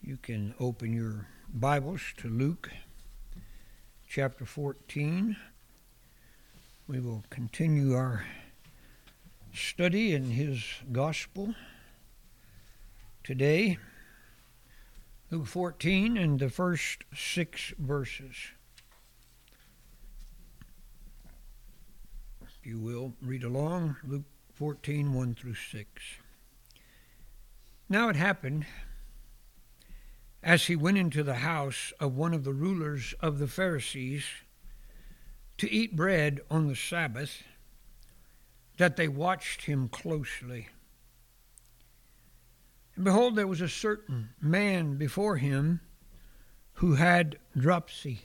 You can open your Bibles to Luke chapter 14. We will continue our study in his gospel today. Luke 14 and the first 6 verses. If you will, read along. Luke 14, 1 through 6. Now it happened, as he went into the house of one of the rulers of the Pharisees to eat bread on the Sabbath, that they watched him closely. And behold, there was a certain man before him who had dropsy.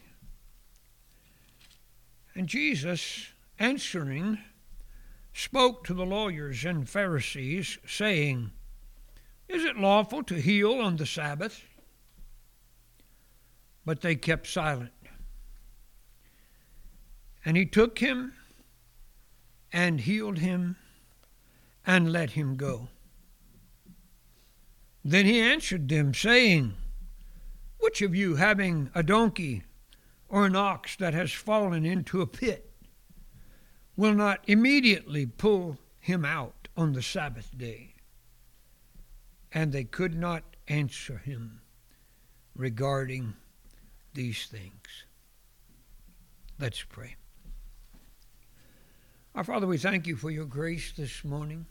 And Jesus, answering, spoke to the lawyers and Pharisees, saying, Is it lawful to heal on the Sabbath? But they kept silent. And he took him and healed him and let him go. Then he answered them, saying, Which of you, having a donkey or an ox that has fallen into a pit, will not immediately pull him out on the Sabbath day? And they could not answer him regarding these things. Let's pray. Our Father, we thank you for your grace this morning.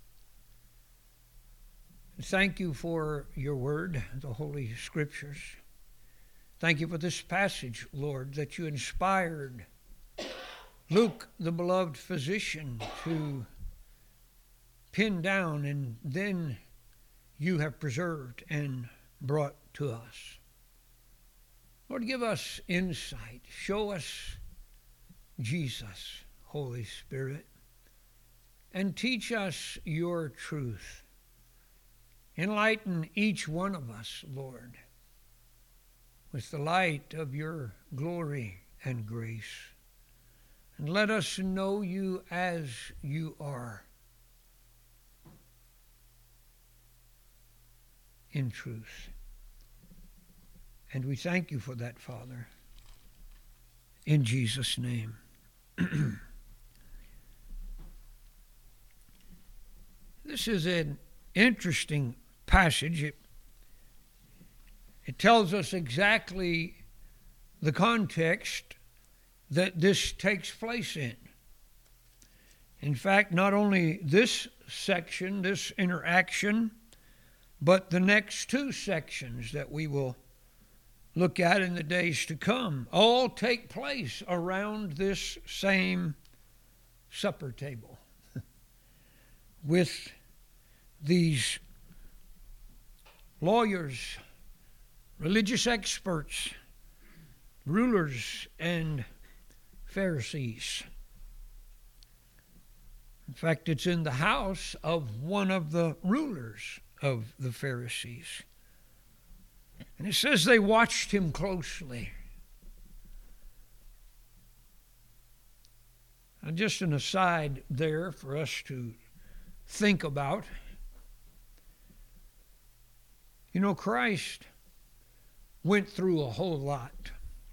Thank you for your word, the Holy Scriptures. Thank you for this passage, Lord, that you inspired Luke, the beloved physician, to pin down, and then you have preserved and brought to us. Lord, give us insight. Show us Jesus, Holy Spirit, and teach us your truth. Enlighten each one of us, Lord, with the light of your glory and grace. And let us know you as you are, in truth. And we thank you for that, Father, in Jesus' name. This is an interesting passage. It tells us exactly the context that this takes place in. In fact, not only this section, this interaction, but the next 2 sections that we will look at in the days to come all take place around this same supper table with these lawyers, religious experts, rulers, and Pharisees. In fact, it's in the house of one of the rulers of the Pharisees. And it says they watched him closely. And just an aside there for us to think about. You know, Christ went through a whole lot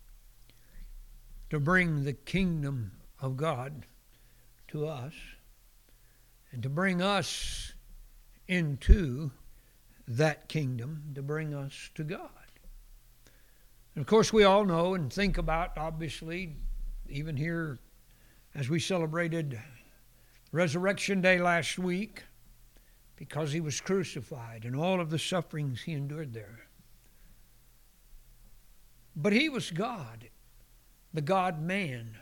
to bring the kingdom of God to us and to bring us into that kingdom, to bring us to God. And of course, we all know and think about, obviously, even here as we celebrated Resurrection Day last week, because he was crucified and all of the sufferings he endured there. But he was God, the God-man.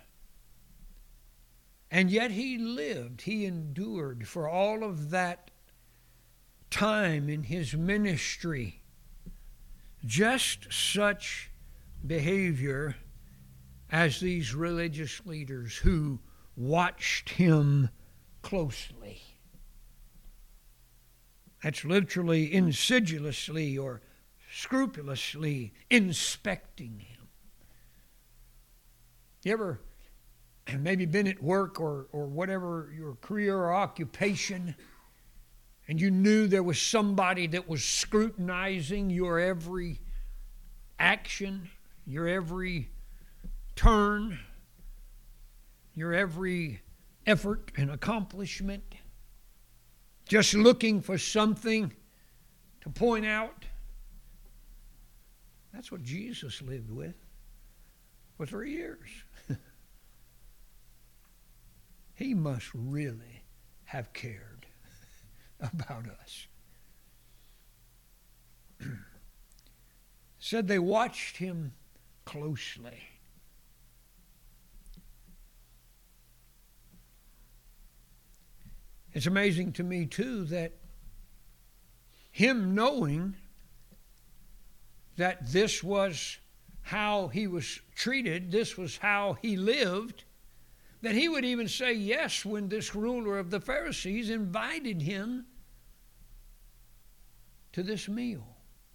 And yet he lived, he endured for all of that time in his ministry just such behavior as these religious leaders who watched him closely. That's literally insidiously or scrupulously inspecting him. You ever maybe been at work or whatever your career or occupation, and you knew there was somebody that was scrutinizing your every action, your every turn, your every effort and accomplishment, just looking for something to point out. That's what Jesus lived with for 3 years. He must really have cared about us. Said they watched him closely. It's amazing to me, too, that him knowing that this was how he was treated, this was how he lived, that he would even say yes when this ruler of the Pharisees invited him to this meal.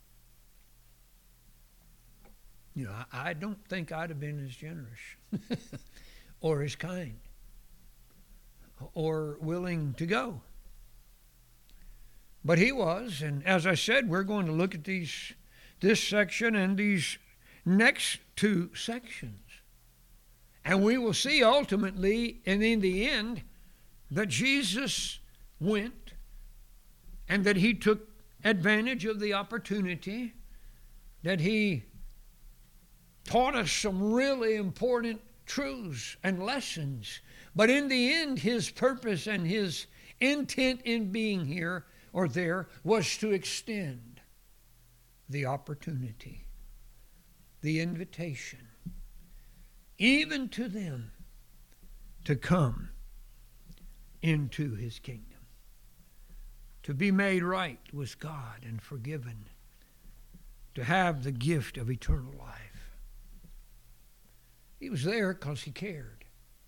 You know, I don't think I'd have been as generous or as kind or willing to go. But he was, and as I said, we're going to look at this section and these next 2 sections. And we will see ultimately and in the end that Jesus went and that he took advantage of the opportunity, that he taught us some really important truths and lessons. But in the end, his purpose and his intent in being here or there was to extend the opportunity, the invitation, even to them to come into his kingdom, to be made right with God and forgiven, to have the gift of eternal life. He was there because he cared.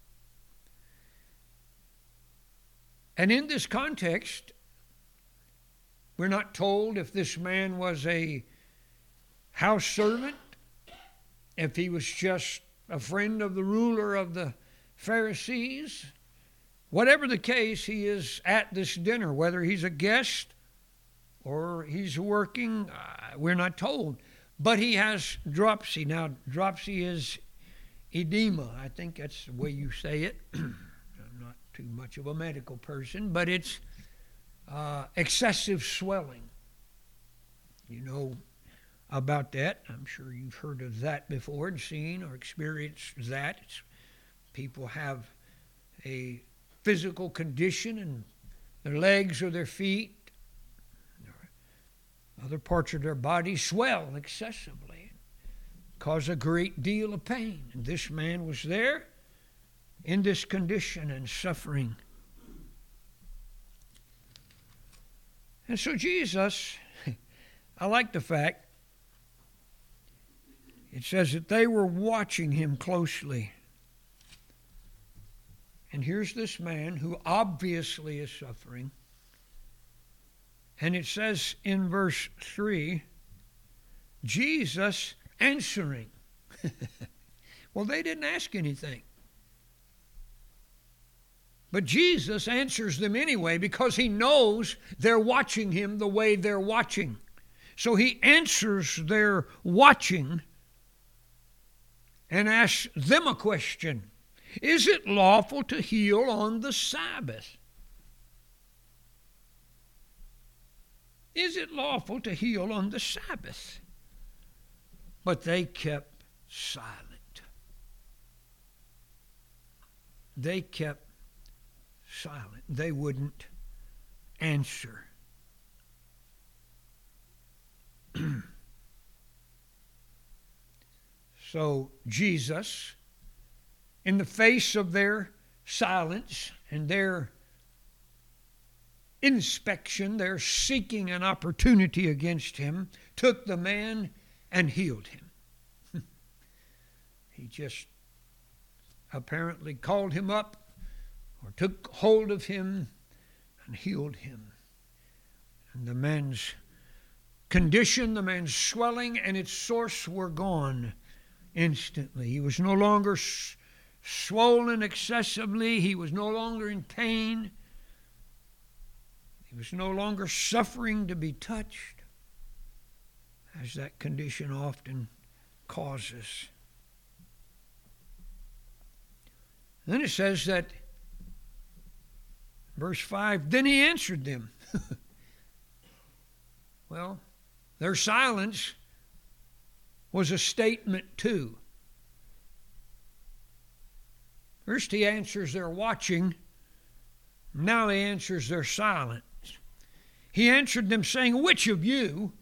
And in this context, we're not told if this man was a house servant, if he was just a friend of the ruler of the Pharisees. Whatever the case, he is at this dinner. Whether he's a guest or he's working, we're not told. But he has dropsy. Now, dropsy is edema. I think that's the way you say it. I'm not too much of a medical person, but it's excessive swelling. You know about that. I'm sure you've heard of that before and seen or experienced that. People have a physical condition and their legs or their feet, or other parts of their body swell excessively, cause a great deal of pain. And this man was there in this condition and suffering. And so Jesus, I like the fact, it says that they were watching him closely. And here's this man who obviously is suffering. And it says in verse 3, Jesus answering. Well, they didn't ask anything. But Jesus answers them anyway because he knows they're watching him the way they're watching. So he answers their watching and asks them a question. Is it lawful to heal on the Sabbath? Is it lawful to heal on the Sabbath? But they kept silent. They kept silent. They wouldn't answer. So Jesus, in the face of their silence and their inspection, their seeking an opportunity against him, took the man and healed him. He just apparently called him up or took hold of him and healed him. And the man's condition, the man's swelling and its source were gone instantly. He was no longer swollen excessively. He was no longer in pain. He was no longer suffering to be touched, as that condition often causes. Then it says that, verse 5, then he answered them. Well, their silence was a statement too. First he answers their watching. Now he answers their silence. He answered them saying, which of you,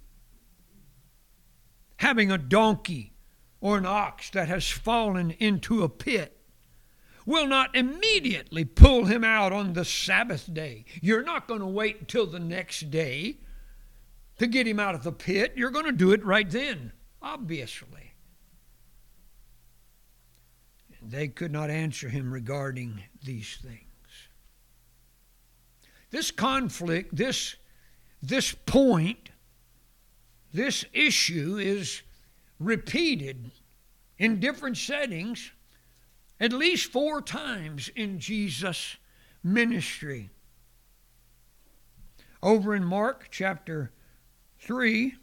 having a donkey or an ox that has fallen into a pit, will not immediately pull him out on the Sabbath day? You're not going to wait until the next day to get him out of the pit. You're going to do it right then, obviously. They could not answer him regarding these things. This conflict, this point, this issue is repeated in different settings at least 4 times in Jesus' ministry. Over in Mark chapter 3,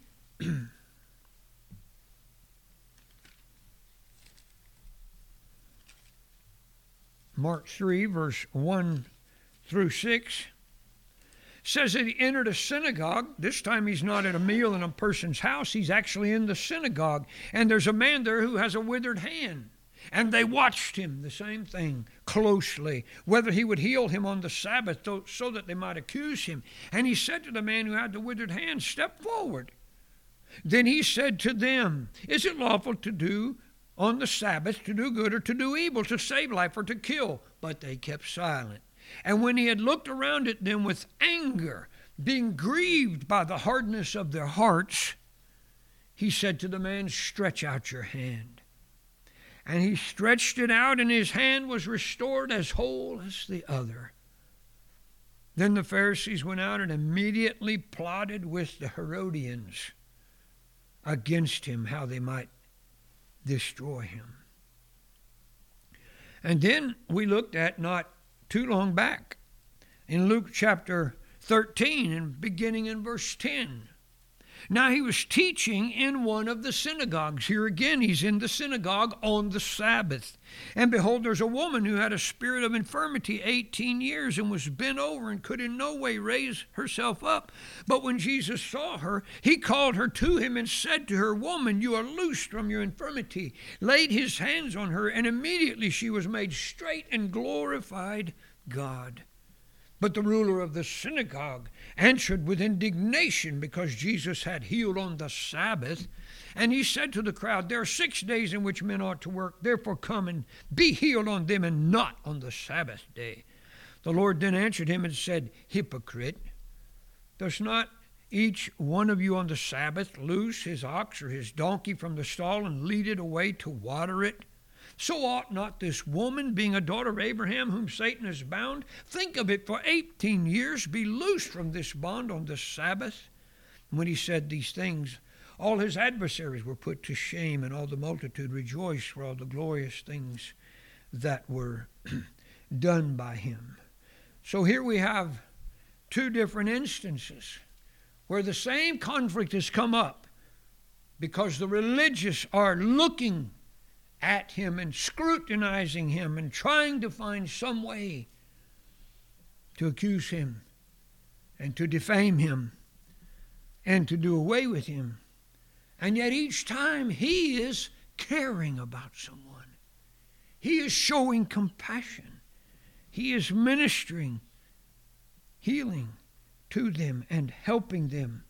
Mark 3, verse 1 through 6, says that he entered a synagogue. This time he's not at a meal in a person's house. He's actually in the synagogue. And there's a man there who has a withered hand. And they watched him, the same thing, closely, whether he would heal him on the Sabbath so that they might accuse him. And he said to the man who had the withered hand, step forward. Then he said to them, is it lawful to do on the Sabbath, to do good or to do evil, to save life or to kill? But they kept silent. And when he had looked around at them with anger, being grieved by the hardness of their hearts, he said to the man, stretch out your hand. And he stretched it out, and his hand was restored as whole as the other. Then the Pharisees went out and immediately plotted with the Herodians against him, how they might destroy him. And then we looked at, not too long back, in Luke chapter 13 and beginning in verse 10. Now he was teaching in one of the synagogues. Here again, he's in the synagogue on the Sabbath. And behold, there's a woman who had a spirit of infirmity 18 years and was bent over and could in no way raise herself up. But when Jesus saw her, he called her to him and said to her, woman, you are loosed from your infirmity. Laid his hands on her, and immediately she was made straight and glorified God. But the ruler of the synagogue answered with indignation because Jesus had healed on the Sabbath. And he said to the crowd, there are 6 days in which men ought to work. Therefore come and be healed on them and not on the Sabbath day. The Lord then answered him and said, hypocrite, does not each one of you on the Sabbath loose his ox or his donkey from the stall and lead it away to water it? So ought not this woman, being a daughter of Abraham, whom Satan has bound, think of it, for 18 years, be loosed from this bond on the Sabbath? And when he said these things, all his adversaries were put to shame, and all the multitude rejoiced for all the glorious things that were done by him. So here we have 2 different instances where the same conflict has come up because the religious are looking at him and scrutinizing him and trying to find some way to accuse him and to defame him and to do away with him. And yet each time he is caring about someone. He is showing compassion. He is ministering, healing to them and helping them.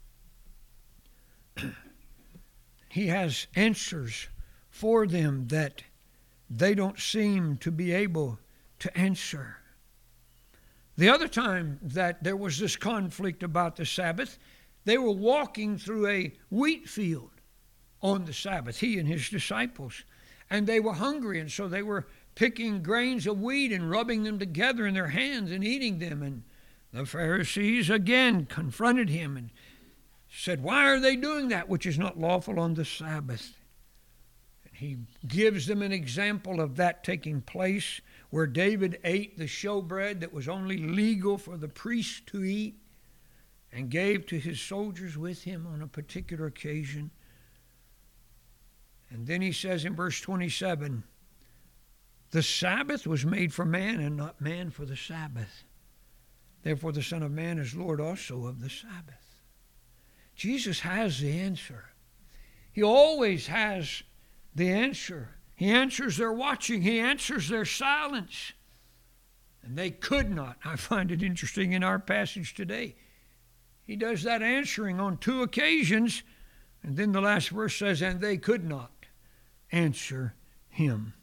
He has answers for them that they don't seem to be able to answer. The other time that there was this conflict about the Sabbath, they were walking through a wheat field on the Sabbath, he and his disciples, and they were hungry, and so they were picking grains of wheat and rubbing them together in their hands and eating them. And the Pharisees again confronted him and said, why are they doing that which is not lawful on the Sabbath? He gives them an example of that taking place where David ate the showbread that was only legal for the priest to eat and gave to his soldiers with him on a particular occasion. And then he says in verse 27, the Sabbath was made for man and not man for the Sabbath. Therefore the Son of Man is Lord also of the Sabbath. Jesus has the answer. He always has the answer. He answers their watching. He answers their silence. And they could not. I find it interesting in our passage today. He does that answering on 2 occasions. And then the last verse says, and they could not answer him.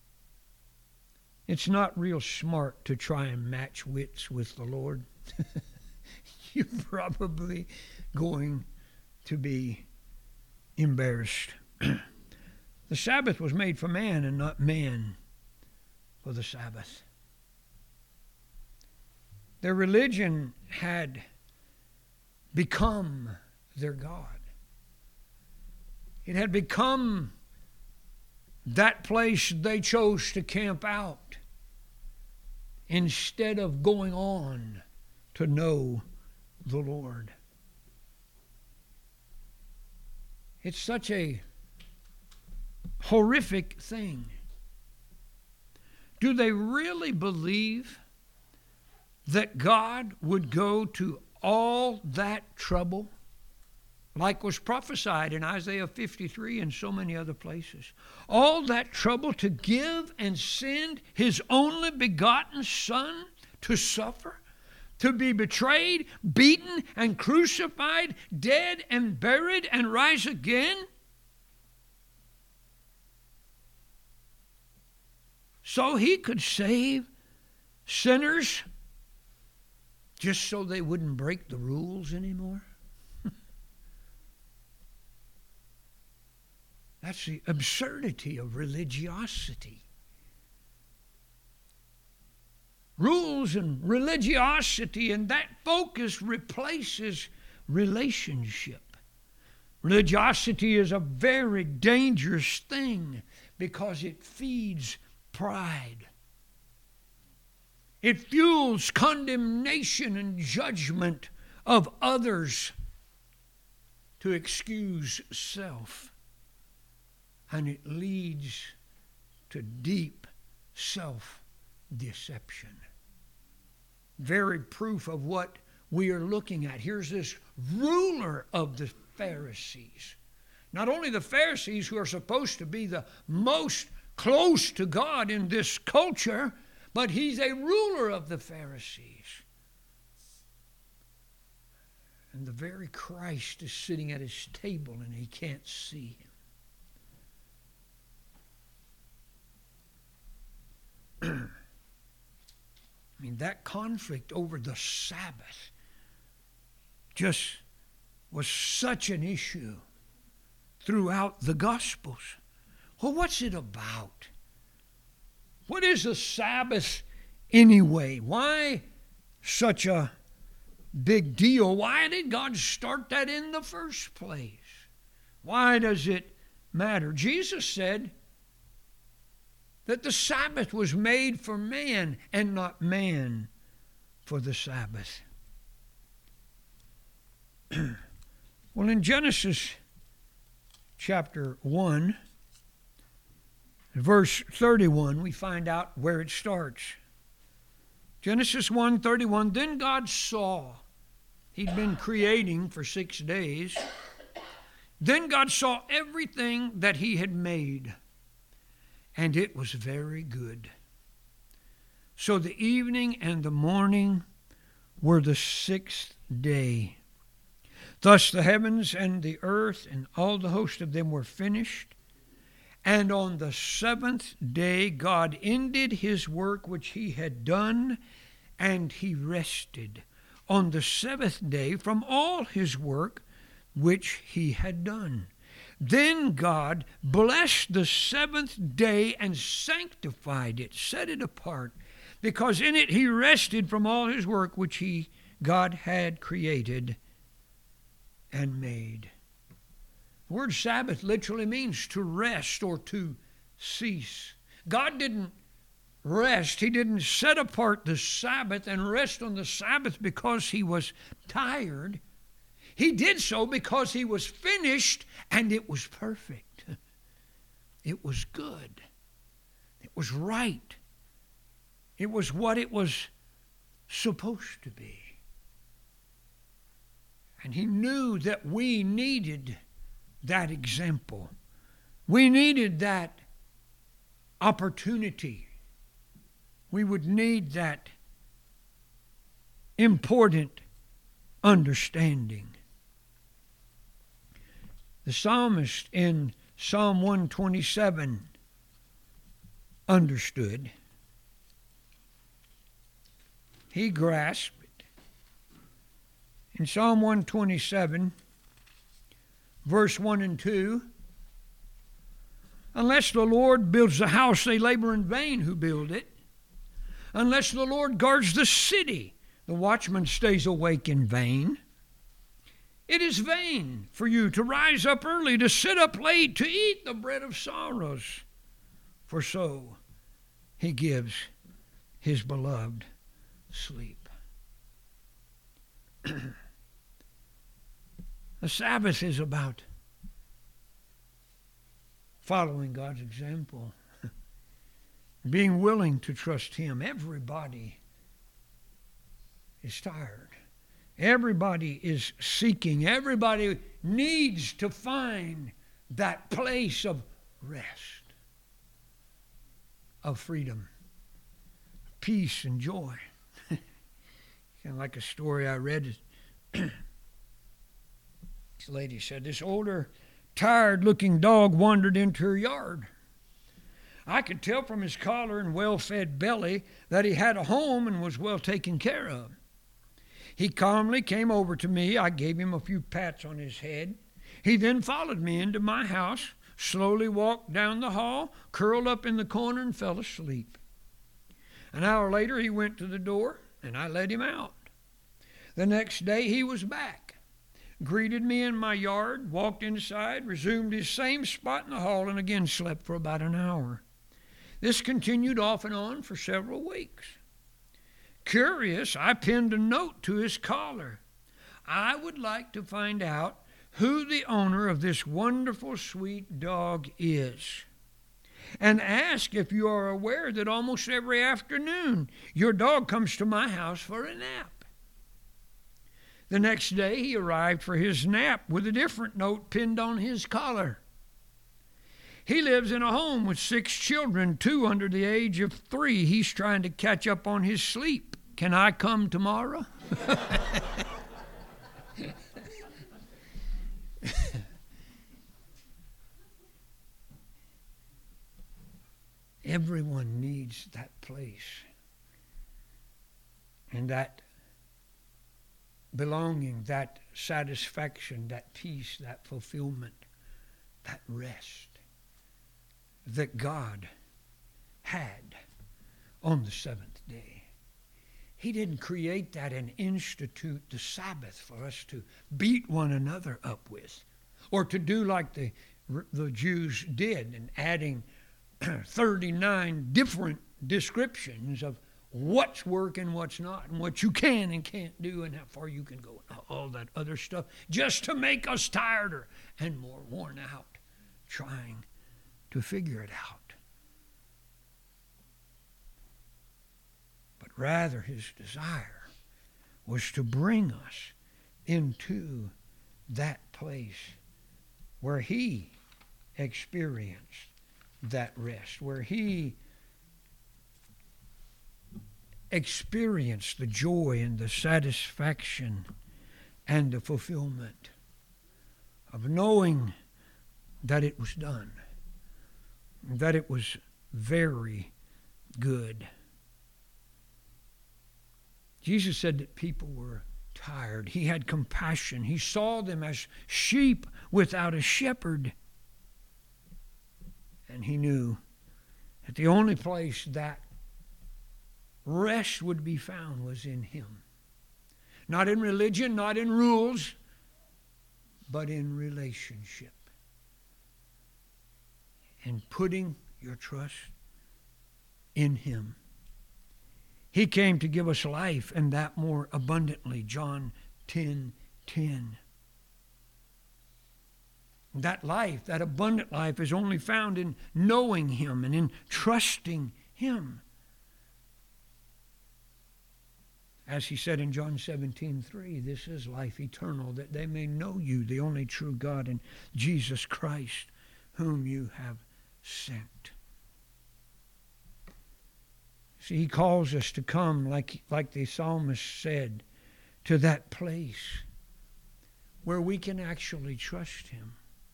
It's not real smart to try and match wits with the Lord. You're probably going to be embarrassed. The Sabbath was made for man and not man for the Sabbath. Their religion had become their God. It had become that place they chose to camp out instead of going on to know the Lord. It's such a horrific thing. Do they really believe that God would go to all that trouble, like was prophesied in Isaiah 53 and so many other places? All that trouble to give and send his only begotten Son to suffer, to be betrayed, beaten, and crucified, dead and buried, and rise again? So he could save sinners just so they wouldn't break the rules anymore? That's the absurdity of religiosity. Rules and religiosity, and that focus replaces relationship. Religiosity is a very dangerous thing because it feeds pride. It fuels condemnation and judgment of others to excuse self. And it leads to deep self-deception. Very proof of what we are looking at. Here's this ruler of the Pharisees. Not only the Pharisees, who are supposed to be the most close to God in this culture, but he's a ruler of the Pharisees. And the very Christ is sitting at his table and he can't see him. I mean, that conflict over the Sabbath just was such an issue throughout the Gospels. Well, what's it about? What is the Sabbath anyway? Why such a big deal? Why did God start that in the first place? Why does it matter? Jesus said that the Sabbath was made for man and not man for the Sabbath. Well, in Genesis chapter 1, verse 31, we find out where it starts. Genesis 1:31, then God saw. He'd been creating for 6 days. Then God saw everything that he had made, and it was very good. So the evening and the morning were the 6th day. Thus the heavens and the earth and all the host of them were finished. And on the 7th day God ended his work which he had done, and he rested on the 7th day from all his work which he had done. Then God blessed the 7th day and sanctified it, set it apart, because in it he rested from all his work which God had created and made. The word Sabbath literally means to rest or to cease. God didn't rest. He didn't set apart the Sabbath and rest on the Sabbath because he was tired. He did so because he was finished and it was perfect. It was good. It was right. It was what it was supposed to be. And he knew that we needed that example. We needed that opportunity. We would need that important understanding. The psalmist in Psalm 127 understood. He grasped it. In Psalm 127, verse 1 and 2, unless the Lord builds the house, they labor in vain who build it. Unless the Lord guards the city, the watchman stays awake in vain. It is vain for you to rise up early, to sit up late, to eat the bread of sorrows. For so he gives his beloved sleep. The Sabbath is about following God's example, being willing to trust him. Everybody is tired. Everybody is seeking. Everybody needs to find that place of rest, of freedom, peace, and joy. Kind of like a story I read. This lady said, this older, tired-looking dog wandered into her yard. I could tell from his collar and well-fed belly that he had a home and was well taken care of. He calmly came over to me. I gave him a few pats on his head. He then followed me into my house, slowly walked down the hall, curled up in the corner, and fell asleep. An hour later, he went to the door, and I let him out. The next day, he was back, greeted me in my yard, walked inside, resumed his same spot in the hall, and again slept for about an hour. This continued off and on for several weeks. Curious, I pinned a note to his collar. I would like to find out who the owner of this wonderful, sweet dog is, and ask if you are aware that almost every afternoon your dog comes to my house for a nap. The next day he arrived for his nap with a different note pinned on his collar. He lives in a home with 6 children, 2 under the age of 3. He's trying to catch up on his sleep. Can I come tomorrow? Everyone needs that place and that belonging, that satisfaction, that peace, that fulfillment, that rest that God had on the 7th day. He didn't create that and institute the Sabbath for us to beat one another up with, or to do like the Jews did, and adding 39 different descriptions of what's work and what's not, and what you can and can't do, and how far you can go, and all that other stuff, just to make us tireder and more worn out trying to figure it out. But rather his desire was to bring us into that place where he experienced that rest, where he experienced the joy and the satisfaction and the fulfillment of knowing that it was done, that it was very good. Jesus said that people were tired. He had compassion. He saw them as sheep without a shepherd. And he knew that the only place that rest would be found was in him. Not in religion, not in rules, but in relationship. And putting your trust in Him. He came to give us life, and that more abundantly. John 10:10. That life, that abundant life, is only found in knowing Him and in trusting Him. As He said in John 17:3, this is life eternal, that they may know you, the only true God, and Jesus Christ, whom you have sent. See, He calls us to come, like the psalmist said, to that place where we can actually trust Him.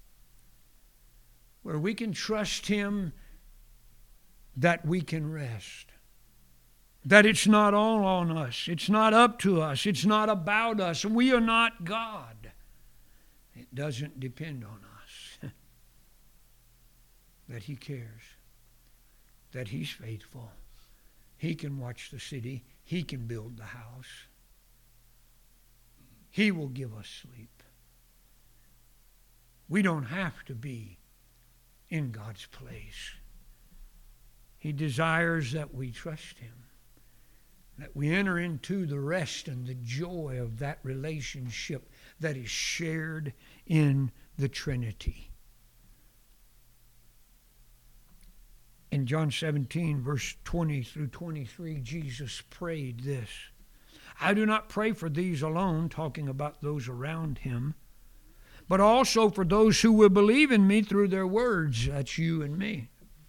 Where we can trust Him that we can rest. That it's not all on us. It's not up to us. It's not about us. We are not God. It doesn't depend on us. That He cares. That He's faithful. He can watch the city. He can build the house. He will give us sleep. We don't have to be in God's place. He desires that we trust Him, that we enter into the rest and the joy of that relationship that is shared in the Trinity. In John 17, verse 20 through 23, Jesus prayed this: I do not pray for these alone, talking about those around Him, but also for those who will believe in me through their words, that's you and me,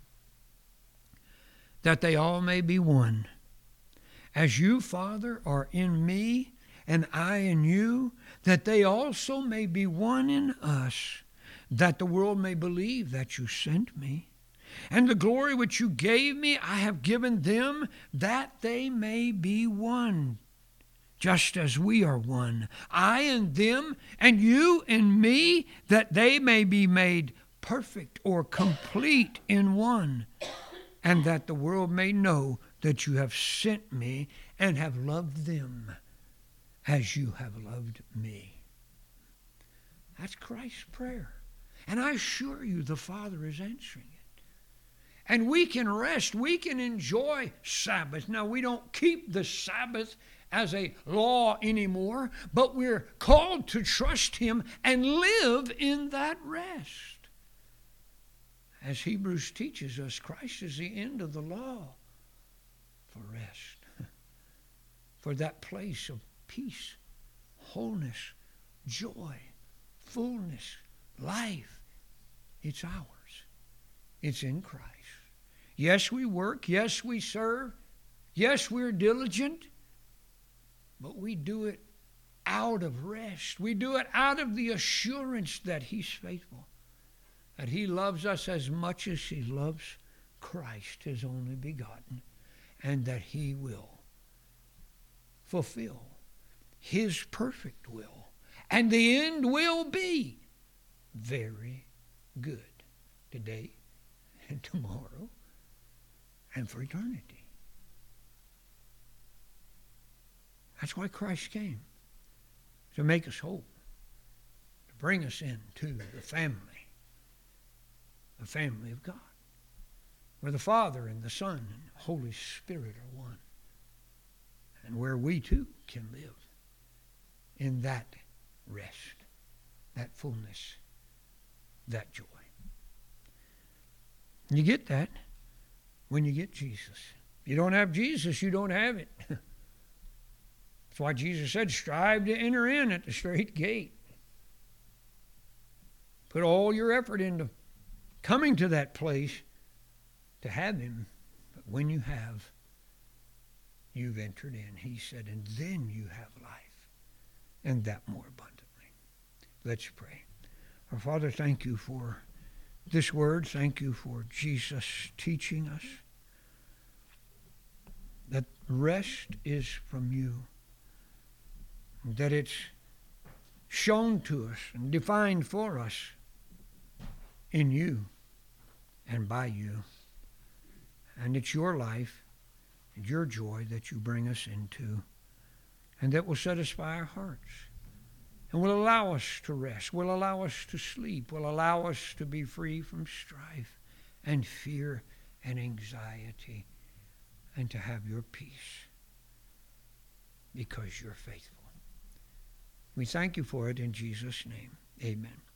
that they all may be one. As you, Father, are in me, and I in you, that they also may be one in us, that the world may believe that you sent me. And the glory which you gave me, I have given them, that they may be one, just as we are one, I and them, and you and me, that they may be made perfect or complete in one, and that the world may know that you have sent me and have loved them as you have loved me. That's Christ's prayer. And I assure you the Father is answering it. And we can rest. We can enjoy Sabbath. Now, we don't keep the Sabbath as a law anymore, but we're called to trust Him and live in that rest. As Hebrews teaches us, Christ is the end of the law for rest, for that place of peace, wholeness, joy, fullness, life. It's ours. It's in Christ. Yes, we work. Yes, we serve. Yes, we're diligent. But we do it out of rest. We do it out of the assurance that He's faithful, that He loves us as much as He loves Christ, His only begotten, and that He will fulfill His perfect will. And the end will be very good today and tomorrow and for eternity. That's why Christ came, to make us whole, to bring us into the family of God, where the Father and the Son and the Holy Spirit are one, and where we too can live in that rest, that fullness, that joy. And you get that when you get Jesus. If you don't have Jesus, you don't have it. That's why Jesus said, strive to enter in at the straight gate. Put all your effort into coming to that place to have Him. But when you have, you've entered in. He said, and then you have life, and that more abundantly. Let's pray. Our Father, thank you for this word. Thank you for Jesus teaching us that rest is from you, that it's shown to us and defined for us in you and by you. And it's your life and your joy that you bring us into, and that will satisfy our hearts and will allow us to rest, will allow us to sleep, will allow us to be free from strife and fear and anxiety, and to have your peace because you're faithful. We thank you for it in Jesus' name. Amen.